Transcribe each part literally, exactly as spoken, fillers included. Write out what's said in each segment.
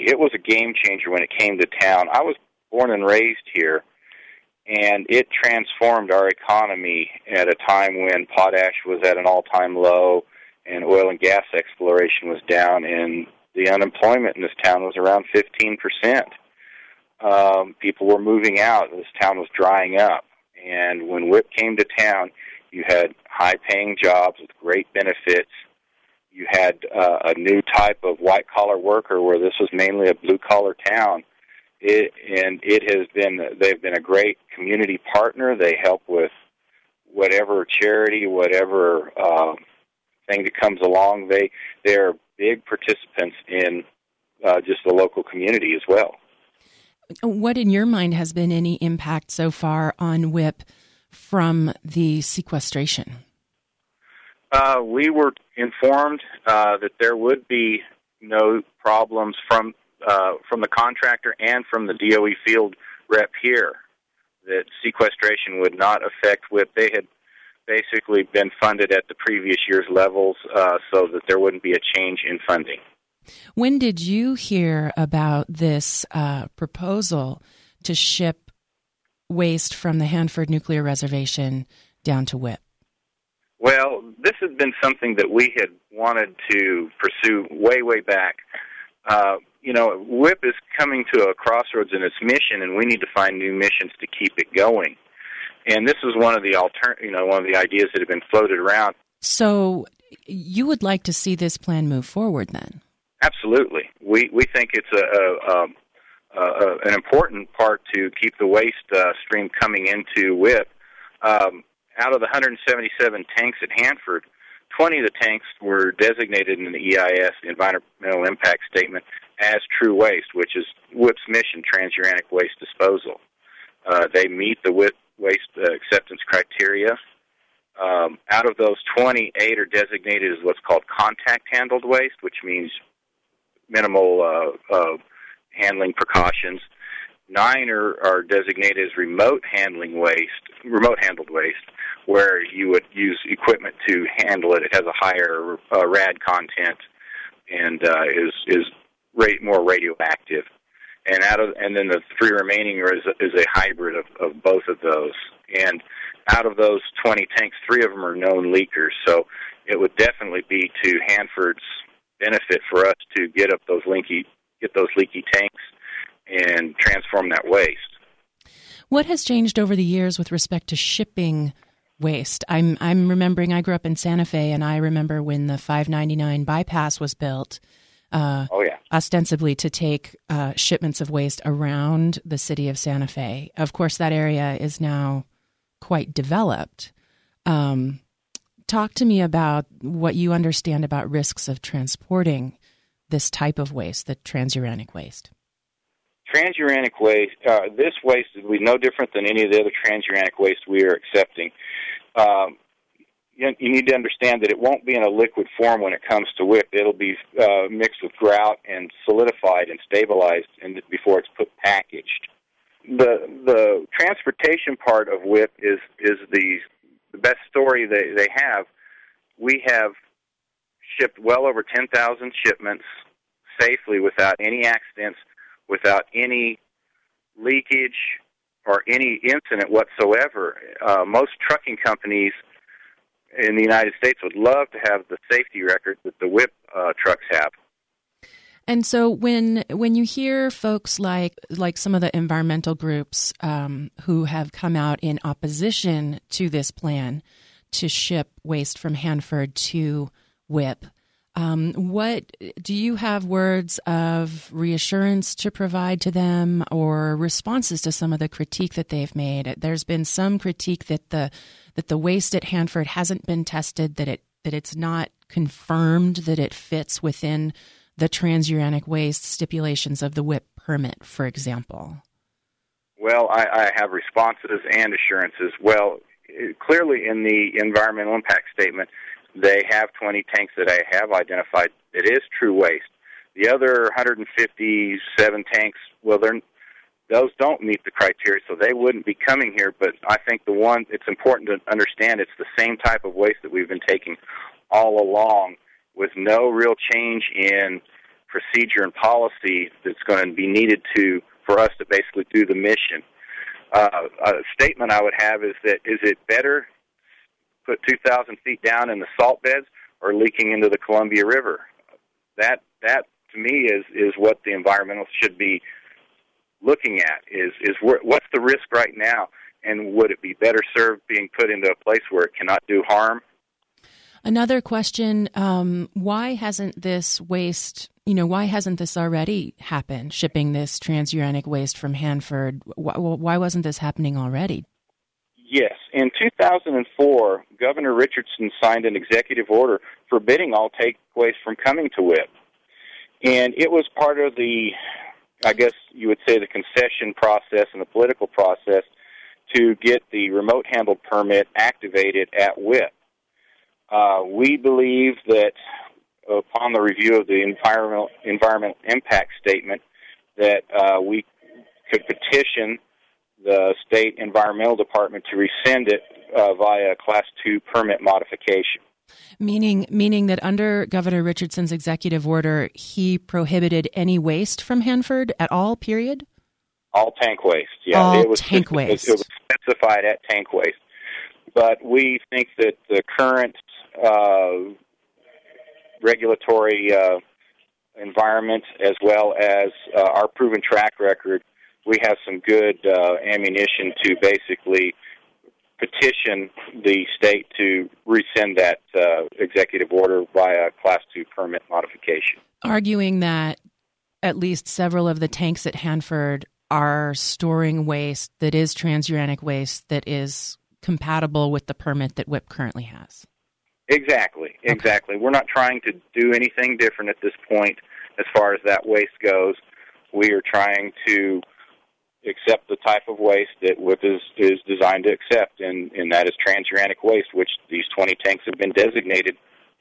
It was a game changer when it came to town. I was born and raised here, and it transformed our economy at a time when potash was at an all-time low and oil and gas exploration was down, and the unemployment in this town was around fifteen percent. Um, people were moving out. This town was drying up. And when W I P came to town, you had high-paying jobs with great benefits. You had uh, a new type of white-collar worker where this was mainly a blue-collar town. It, and it has been, they've been a great community partner. They help with whatever charity, whatever uh, thing that comes along. They, they're big participants in uh, just the local community as well. What, in your mind, has been any impact so far on W I P from the sequestration? Uh, we were informed uh, that there would be no problems from uh, from the contractor and from the D O E field rep here, that sequestration would not affect W I P. They had basically been funded at the previous year's levels uh, so that there wouldn't be a change in funding. When did you hear about this uh, proposal to ship waste from the Hanford Nuclear Reservation down to W I P? Well, this has been something that we had wanted to pursue way, way back. Uh, you know, W I P is coming to a crossroads in its mission, and we need to find new missions to keep it going. And this is one of the alter- you know, one of the ideas that have been floated around. So you would like to see this plan move forward, then? Absolutely. We we think it's a, a, um, a, a an important part to keep the waste uh, stream coming into W I P. Um, out of the one hundred seventy-seven tanks at Hanford, twenty of the tanks were designated in the E I S, the Environmental Impact Statement, as true waste, which is W I P's mission, transuranic waste disposal. Uh, they meet the W I P waste uh, acceptance criteria. Um, out of those twenty, eight are designated as what's called contact-handled waste, which means minimal uh, uh, handling precautions. Nine are, are designated as remote handling waste, remote handled waste, where you would use equipment to handle it. It has a higher uh, rad content and uh, is is ra- more radioactive. And out of and then the three remaining are, is, is a hybrid of, of both of those. And out of those twenty tanks, three of them are known leakers. So it would definitely be to Hanford's benefit for us to get up those leaky, get those leaky tanks and transform that waste. What has changed over the years with respect to shipping waste? I'm I'm remembering I grew up in Santa Fe, and I remember when the five ninety-nine bypass was built, uh, oh yeah, ostensibly to take uh, shipments of waste around the city of Santa Fe. Of course, that area is now quite developed. Um, talk to me about what you understand about risks of transporting this type of waste, the transuranic waste. Transuranic waste, uh, this waste will be no different than any of the other transuranic waste we are accepting. Um, you, you need to understand that it won't be in a liquid form when it comes to W I P. It'll be uh, mixed with grout and solidified and stabilized and before it's put packaged. The the transportation part of W I P is is the the best story they, they have. We have shipped well over ten thousand shipments safely without any accidents, without any leakage or any incident whatsoever. Uh, most trucking companies in the United States would love to have the safety record that the W I P uh, trucks have. And so when when you hear folks like like some of the environmental groups um, who have come out in opposition to this plan to ship waste from Hanford to W I P, um, what do you have words of reassurance to provide to them or responses to some of the critique that they've made? There's been some critique that the that the waste at Hanford hasn't been tested, that it that it's not confirmed that it fits within the transuranic waste stipulations of the W I P permit, for example? Well, I, I have responses and assurances. Well, clearly in the environmental impact statement, they have twenty tanks that I have identified that is true waste. The other one hundred fifty-seven tanks, well, they're, those don't meet the criteria, so they wouldn't be coming here. But I think the one, it's important to understand it's the same type of waste that we've been taking all along, with no real change in procedure and policy that's going to be needed to for us to basically do the mission. Uh, a statement I would have is that is it better put two thousand feet down in the salt beds or leaking into the Columbia River? That that to me is, is what the environmentalists should be looking at. Is is where, what's the risk right now, and would it be better served being put into a place where it cannot do harm? Another question, um, why hasn't this waste, you know, why hasn't this already happened, shipping this transuranic waste from Hanford? Why, why wasn't this happening already? Yes. In two thousand four, Governor Richardson signed an executive order forbidding all take waste from coming to W I P. And it was part of the, I guess you would say, the concession process and the political process to get the remote handled permit activated at W I P. Uh, we believe that upon the review of the environmental, environmental impact statement that uh, we could petition the state environmental department to rescind it uh, via a Class two permit modification. Meaning meaning that under Governor Richardson's executive order, he prohibited any waste from Hanford at all, period? All tank waste, yeah. All it was tank just, waste. It was specified at tank waste. But we think that the current uh, regulatory uh, environment, as well as uh, our proven track record, we have some good uh, ammunition to basically petition the state to rescind that uh, executive order via Class two permit modification. Arguing that at least several of the tanks at Hanford are storing waste that is transuranic waste that is compatible with the permit that W I P currently has. Exactly, exactly. Okay. We're not trying to do anything different at this point as far as that waste goes. We are trying to accept the type of waste that W I P is, is designed to accept, and, and that is transuranic waste, which these twenty tanks have been designated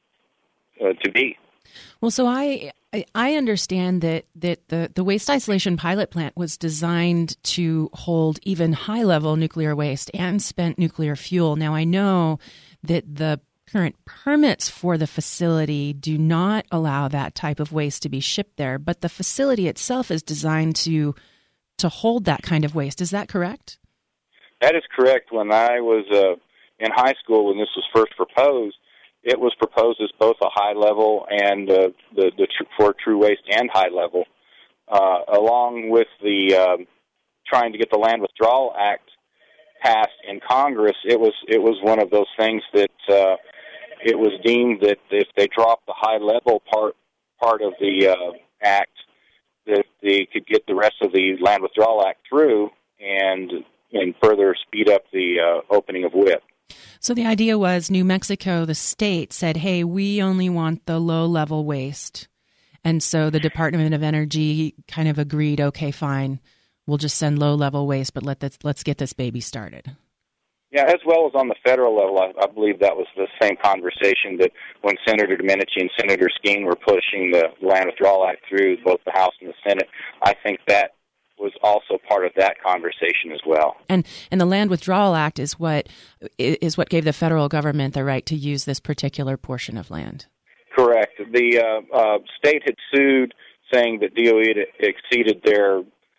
uh, to be. Well, so I I understand that, that the, the waste isolation pilot plant was designed to hold even high-level nuclear waste and spent nuclear fuel. Now, I know that the current permits for the facility do not allow that type of waste to be shipped there, but the facility itself is designed to to hold that kind of waste. Is that correct? That is correct. When I was uh, in high school, when this was first proposed, it was proposed as both a high level and uh, the, the tr- for true waste and high level, uh, along with the um, trying to get the Land Withdrawal Act passed in Congress. It was it was one of those things that uh, it was deemed that if they dropped the high level part part of the uh, act, that they could get the rest of the Land Withdrawal Act through and and further speed up the uh, opening of W I P. So the idea was New Mexico, the state, said, hey, we only want the low-level waste. And so the Department of Energy kind of agreed, okay, fine, we'll just send low-level waste, but let this, let's get this baby started. Yeah, as well as on the federal level, I, I believe that was the same conversation that when Senator Domenici and Senator Skeen were pushing the Land Withdrawal Act through both the House and the Senate, I think that was also part of that conversation as well. And and the Land Withdrawal Act is what is what gave the federal government the right to use this particular portion of land. Correct. The uh, uh, state had sued, saying that D O E had exceeded their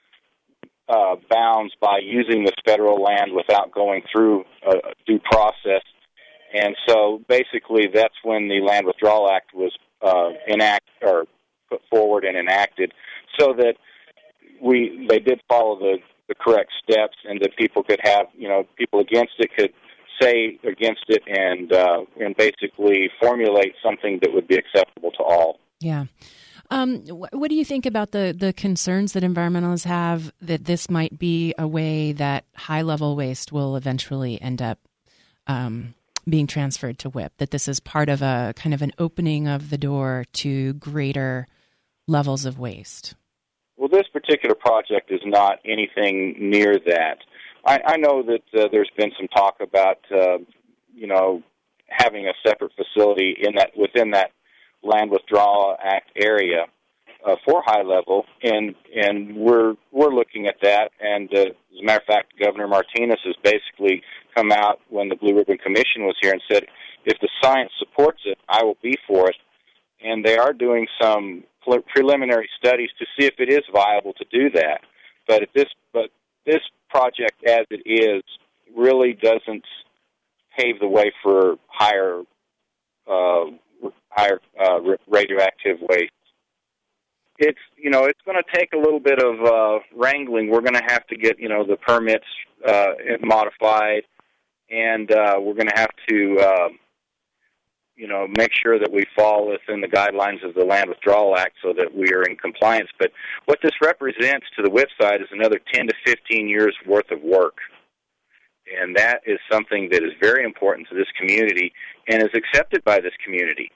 uh, bounds by using this federal land without going through a due process. And so basically that's when the Land Withdrawal Act was uh, enact or put forward and enacted, so that we they did follow the, the correct steps, and that people could have, you know, people against it could say against it and uh, and basically formulate something that would be acceptable to all. Yeah. Um, wh- what do you think about the, the concerns that environmentalists have that this might be a way that high-level waste will eventually end up um, being transferred to W I P, that this is part of a kind of an opening of the door to greater levels of waste? Well, this particular project is not anything near that. I, I know that uh, there's been some talk about, uh, you know, having a separate facility in that within that Land Withdrawal Act area uh, for high level, and and we're we're looking at that. And uh, as a matter of fact, Governor Martinez has basically come out when the Blue Ribbon Commission was here and said, if the science supports it, I will be for it. And they are doing some pre- preliminary studies to see if it is viable to do that. But at this, but this project, as it is, really doesn't pave the way for higher, uh, higher uh, radioactive waste. It's, you know, it's going to take a little bit of uh, wrangling. We're going to have to get, you know, the permits uh, modified, and uh, we're going to have to, uh, you know, make sure that we fall within the guidelines of the Land Withdrawal Act so that we are in compliance. But what this represents to the W I P side is another ten to fifteen years worth of work. And that is something that is very important to this community and is accepted by this community.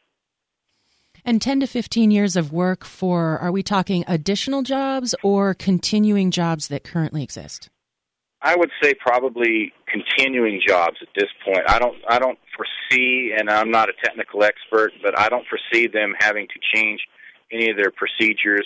And ten to fifteen years of work for, are we talking additional jobs or continuing jobs that currently exist? I would say probably continuing jobs at this point. I don't I don't foresee, and I'm not a technical expert, but I don't foresee them having to change any of their procedures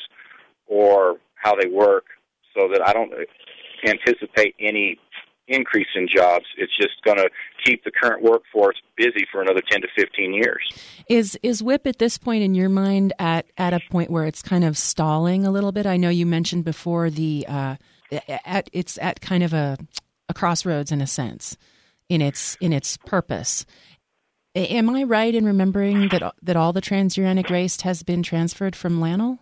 or how they work, so that I don't anticipate any increase in jobs. It's just going to keep the current workforce busy for another ten to fifteen years. Is is W I P at this point in your mind at, at a point where it's kind of stalling a little bit? I know you mentioned before the uh, at, it's at kind of a, a crossroads in a sense in its in its purpose. Am I right in remembering that that all the transuranic waste has been transferred from LANL?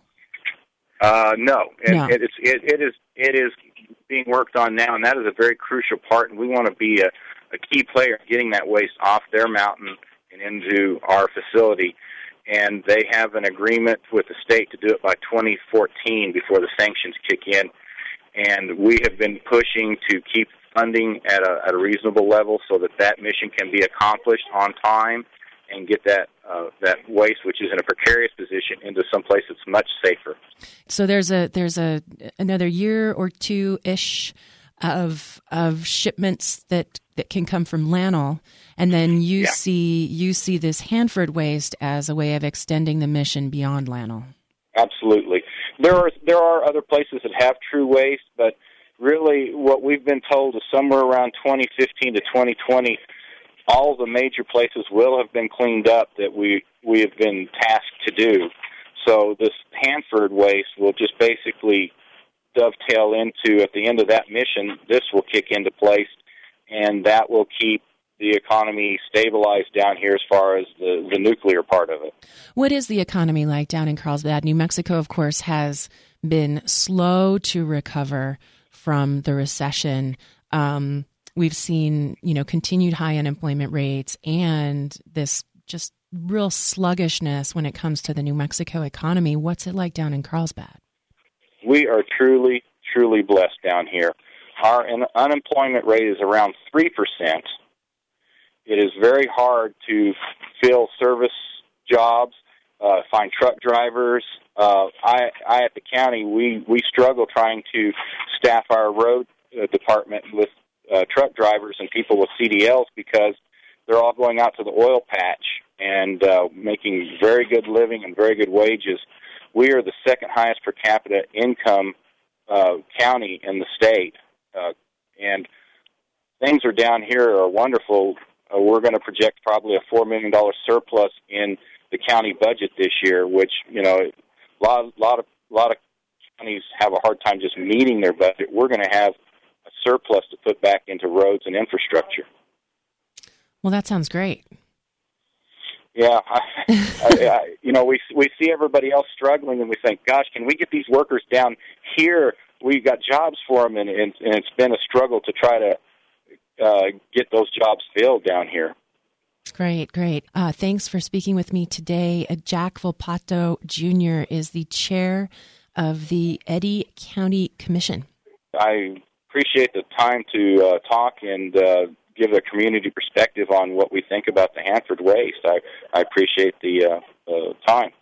Uh, no, and no. It, it's, it, it is it is being worked on now, and that is a very crucial part. And we want to be a, a key player in getting that waste off their mountain and into our facility. And they have an agreement with the state to do it by twenty fourteen before the sanctions kick in. And we have been pushing to keep funding at a, at a reasonable level so that that mission can be accomplished on time and get that uh, that waste, which is in a precarious position, into some place that's much safer. So there's a there's a another year or two ish of of shipments that, that can come from LANL, and then you yeah. see you see this Hanford waste as a way of extending the mission beyond LANL. Absolutely, there are there are other places that have true waste, but really, what we've been told is somewhere around twenty fifteen to twenty twenty. All the major places will have been cleaned up that we, we have been tasked to do. So this Hanford waste will just basically dovetail into, at the end of that mission, this will kick into place, and that will keep the economy stabilized down here as far as the, the nuclear part of it. What is the economy like down in Carlsbad? New Mexico, of course, has been slow to recover from the recession. Um We've seen, you know, continued high unemployment rates and this just real sluggishness when it comes to the New Mexico economy. What's it like down in Carlsbad? We are truly, truly blessed down here. Our un- unemployment rate is around three percent. It is very hard to fill service jobs, uh, find truck drivers. Uh, I, I, at the county, we, we struggle trying to staff our road uh, department with Uh, truck drivers and people with C D Ls because they're all going out to the oil patch and uh, making very good living and very good wages. We are the second highest per capita income uh, county in the state, uh, and things are down here are wonderful. Uh, we're going to project probably a four million dollars surplus in the county budget this year, which, you know, a lot, lot of lot of counties have a hard time just meeting their budget. We're going to have a surplus to put back into roads and infrastructure. Well, that sounds great. Yeah, I, I, I, you know, we we see everybody else struggling, and we think, "Gosh, can we get these workers down here? We've got jobs for them," and, and, and it's been a struggle to try to uh, get those jobs filled down here. Great, great. Uh, thanks for speaking with me today. Uh, Jack Volpato Junior is the chair of the Eddy County Commission. I appreciate the time to uh, talk and uh, give a community perspective on what we think about the Hanford waste. I, I appreciate the uh, uh, time.